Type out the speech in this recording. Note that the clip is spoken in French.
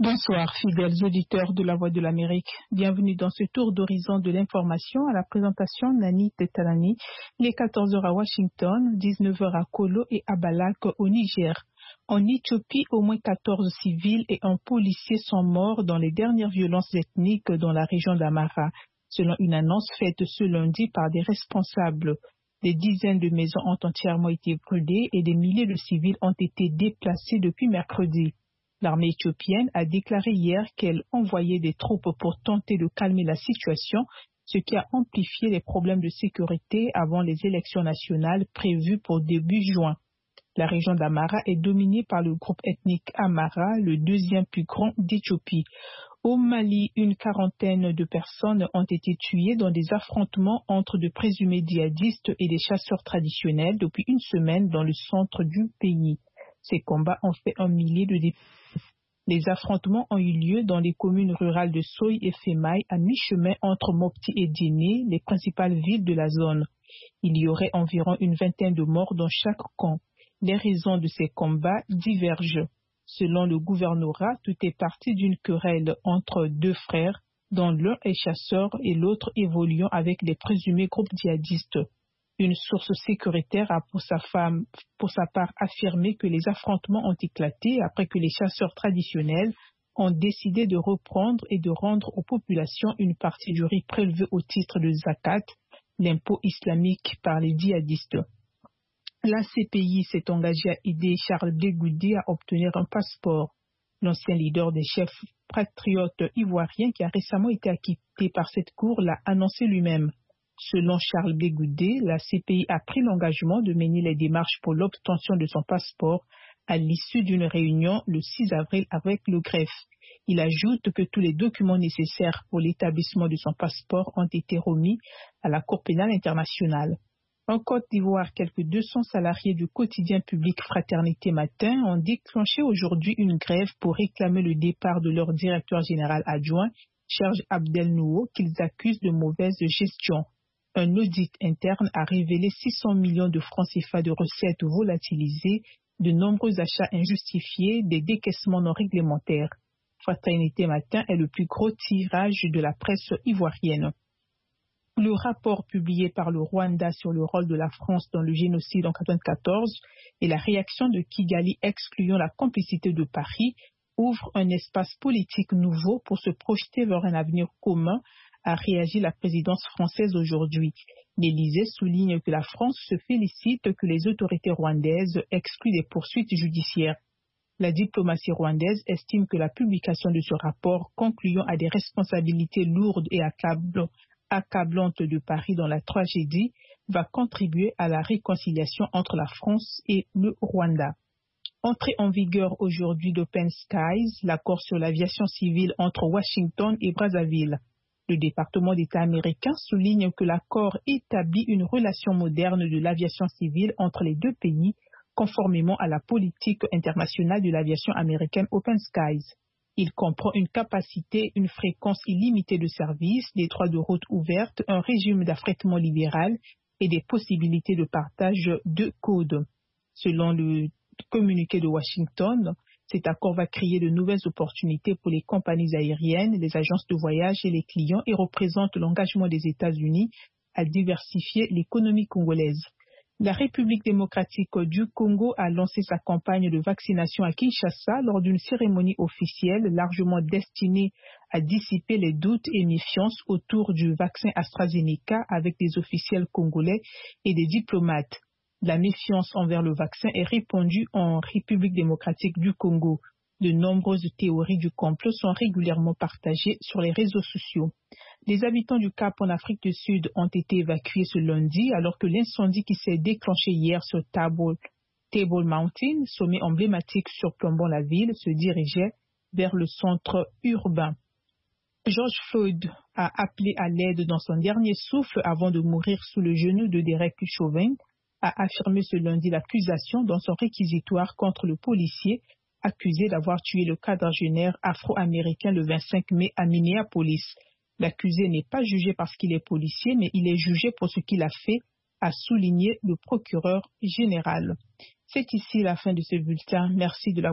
Bonsoir, fidèles auditeurs de la Voix de l'Amérique. Bienvenue dans ce tour d'horizon de l'information à la présentation Nani Tetalani. Il est 14 heures à Washington, 19 heures à Kolo et à Balak au Niger. En Éthiopie, au moins 14 civils et un policier sont morts dans les dernières violences ethniques dans la région d'Amara, selon une annonce faite ce lundi par des responsables. Des dizaines de maisons ont entièrement été brûlées et des milliers de civils ont été déplacés depuis mercredi. L'armée éthiopienne a déclaré hier qu'elle envoyait des troupes pour tenter de calmer la situation, ce qui a amplifié les problèmes de sécurité avant les élections nationales prévues pour début juin. La région d'Amara est dominée par le groupe ethnique Amara, le deuxième plus grand d'Éthiopie. Au Mali, une quarantaine de personnes ont été tuées dans des affrontements entre de présumés djihadistes et des chasseurs traditionnels depuis une semaine dans le centre du pays. Ces combats ont fait un millier de décès. Les affrontements ont eu lieu dans les communes rurales de Soy et Femaï, à mi-chemin entre Mopti et Djéné, les principales villes de la zone. Il y aurait environ une vingtaine de morts dans chaque camp. Les raisons de ces combats divergent. Selon le gouvernorat, tout est parti d'une querelle entre deux frères, dont l'un est chasseur et l'autre évoluant avec les présumés groupes djihadistes. Une source sécuritaire a pour sa part affirmé que les affrontements ont éclaté après que les chasseurs traditionnels ont décidé de reprendre et de rendre aux populations une partie du riz prélevé au titre de zakat, l'impôt islamique par les djihadistes. La CPI s'est engagée à aider Charles Blé Goudé à obtenir un passeport. L'ancien leader des chefs patriotes ivoiriens qui a récemment été acquitté par cette cour l'a annoncé lui-même. Selon Charles Blé Goudé, la CPI a pris l'engagement de mener les démarches pour l'obtention de son passeport à l'issue d'une réunion le 6 avril avec le greffe. Il ajoute que tous les documents nécessaires pour l'établissement de son passeport ont été remis à la Cour pénale internationale. En Côte d'Ivoire, quelques 200 salariés du quotidien public Fraternité Matin ont déclenché aujourd'hui une grève pour réclamer le départ de leur directeur général adjoint, Serge Abdel Nouo, qu'ils accusent de mauvaise gestion. Un audit interne a révélé 600 millions de francs CFA de recettes volatilisées, de nombreux achats injustifiés, des décaissements non réglementaires. Fraternité Matin est le plus gros tirage de la presse ivoirienne. Le rapport publié par le Rwanda sur le rôle de la France dans le génocide en 1994 et la réaction de Kigali excluant la complicité de Paris ouvre un espace politique nouveau pour se projeter vers un avenir commun, a réagi la présidence française aujourd'hui. L'Élysée souligne que la France se félicite que les autorités rwandaises excluent des poursuites judiciaires. La diplomatie rwandaise estime que la publication de ce rapport concluant à des responsabilités lourdes et accablantes de Paris dans la tragédie va contribuer à la réconciliation entre la France et le Rwanda. Entrée en vigueur aujourd'hui d'Open Skies, l'accord sur l'aviation civile entre Washington et Brazzaville. Le département d'État américain souligne que l'accord établit une relation moderne de l'aviation civile entre les deux pays, conformément à la politique internationale de l'aviation américaine Open Skies. Il comprend une capacité, une fréquence illimitée de services, des droits de route ouvertes, un régime d'affrètement libéral et des possibilités de partage de codes. Selon le communiqué de Washington, cet accord va créer de nouvelles opportunités pour les compagnies aériennes, les agences de voyage et les clients et représente l'engagement des États-Unis à diversifier l'économie congolaise. La République démocratique du Congo a lancé sa campagne de vaccination à Kinshasa lors d'une cérémonie officielle largement destinée à dissiper les doutes et méfiances autour du vaccin AstraZeneca avec des officiels congolais et des diplomates. La méfiance envers le vaccin est répandue en République démocratique du Congo. De nombreuses théories du complot sont régulièrement partagées sur les réseaux sociaux. Les habitants du Cap en Afrique du Sud ont été évacués ce lundi alors que l'incendie qui s'est déclenché hier sur Table Mountain, sommet emblématique surplombant la ville, se dirigeait vers le centre urbain. George Floyd a appelé à l'aide dans son dernier souffle avant de mourir sous le genou de Derek Chauvin, a affirmé ce lundi l'accusation dans son réquisitoire contre le policier accusé d'avoir tué le quadragénaire afro-américain le 25 mai à Minneapolis. L'accusé n'est pas jugé parce qu'il est policier, mais il est jugé pour ce qu'il a fait, a souligné le procureur général. C'est ici la fin de ce bulletin. Merci de l'avoir